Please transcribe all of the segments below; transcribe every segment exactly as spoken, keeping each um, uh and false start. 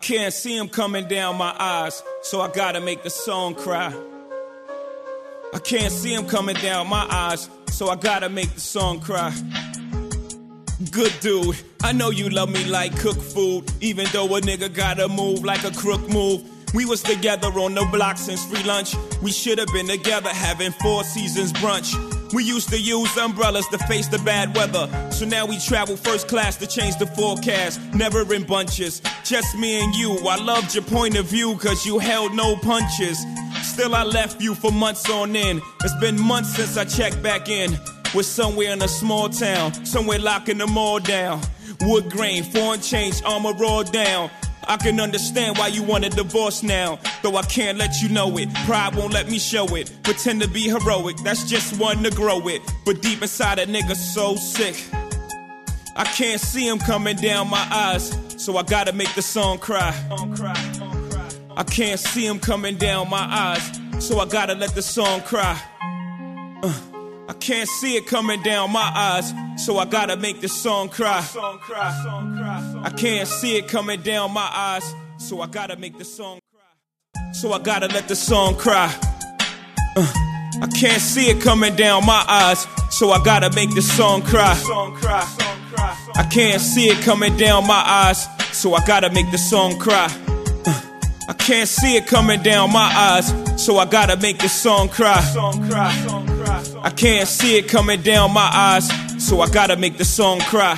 can't see him coming down my eyes, so I gotta make the song cry. I can't see him coming down my eyes, so I gotta make the song cry. Good dude, I know you love me like cook food, even though a nigga gotta move like a crook move. We was together on the block since free lunch. We should have been together having Four Seasons brunch. We used to use umbrellas to face the bad weather, so now we travel first class to change the forecast. Never in bunches, just me and you. I loved your point of view cause you held no punches. Still I left you for months on end. It's been months since I checked back in. We're somewhere in a small town, somewhere locking them all down. Wood grain, foreign change, armor all down. I can understand why you want a divorce now, though I can't let you know it. Pride won't let me show it. Pretend to be heroic, that's just one to grow it. But deep inside a nigga so sick, I can't see him coming down my eyes, so I gotta make the song cry. I can't see him coming down my eyes, so I gotta let the song cry. uh. I can't see it coming down my eyes, so I gotta make this song cry. I can't see it coming down my eyes, so I gotta make the song cry. So I gotta let the song cry. Uh, I can't see it coming down my eyes, so I gotta make this song cry. I can't see it coming down my eyes, so I gotta make the song cry. Uh, I can't see it coming down my eyes, so I gotta make this song cry. I can't see it coming down my eyes, so I gotta make the song cry.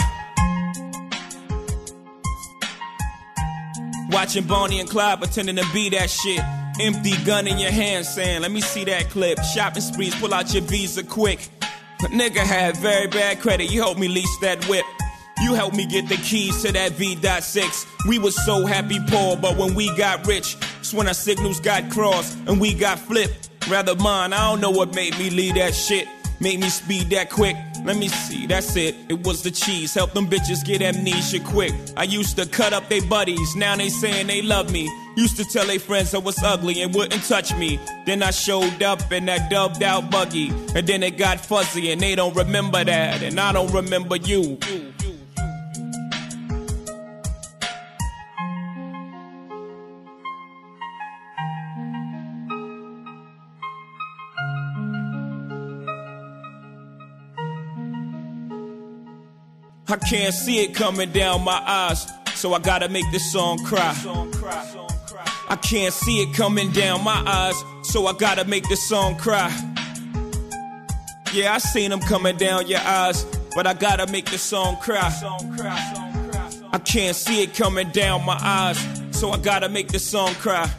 Watching Bonnie and Clyde pretending to be that shit. Empty gun in your hand saying, let me see that clip. Shopping sprees, pull out your Visa quick. A nigga had very bad credit, you helped me lease that whip. You helped me get the keys to that V six. We was so happy poor, but when we got rich, it's when our signals got crossed and we got flipped. Rather mine, I don't know what made me leave that shit. Made me speed that quick. Let me see, that's it. It was the cheese. Help them bitches get amnesia quick. I used to cut up they buddies. Now they saying they love me. Used to tell they friends I was ugly and wouldn't touch me. Then I showed up in that dubbed out buggy. And then it got fuzzy and they don't remember that. And I don't remember you. I can't see it coming down my eyes, so I gotta make this song cry. I can't see it coming down my eyes, so I gotta make this song cry. Yeah, I seen them coming down your eyes, but I gotta make this song cry. I can't see it coming down my eyes, so I gotta make this song cry.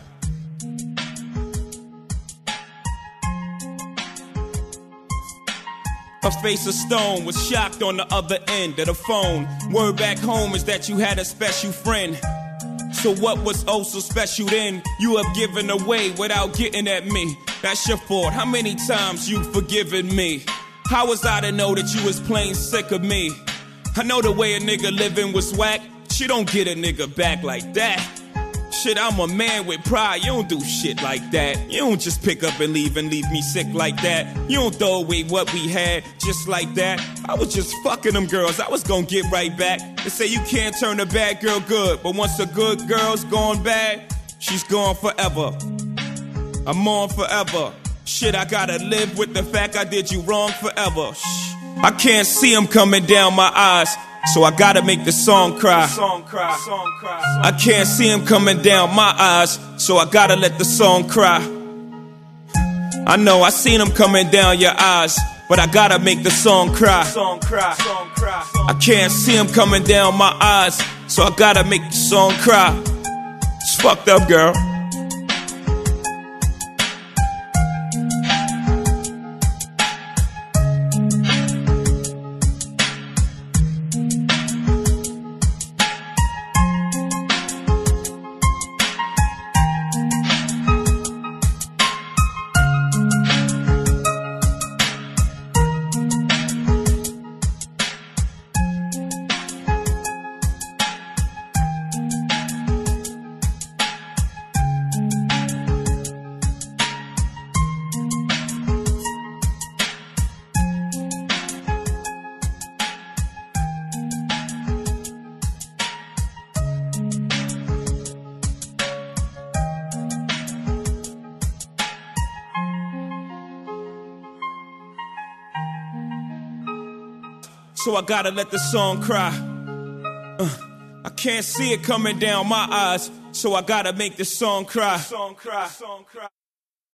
Her face of stone was shocked on the other end of the phone. Word back home is that you had a special friend. So what was oh so special then? You have given away without getting at me. That's your fault. How many times you forgiven me? How was I to know that you was plain sick of me? I know the way a nigga living was whack. She don't get a nigga back like that. Shit, I'm a man with pride, you don't do shit like that. You don't just pick up and leave and leave me sick like that. You don't throw away what we had just like that. I was just fucking them girls, I was gonna get right back. They say you can't turn a bad girl good, but once a good girl's gone bad, she's gone forever. I'm on forever. Shit, I gotta live with the fact I did you wrong forever. Shh. I can't see them coming down my eyes, so I gotta make the song cry. I can't see him coming down my eyes, so I gotta let the song cry. I know I seen him coming down your eyes, but I gotta make the song cry. I can't see him coming down my eyes, so I gotta make the song cry. It's fucked up, girl. so I gotta let the song cry. Uh, I can't see it coming down my eyes, so I gotta make the song cry. Song cry. Song cry.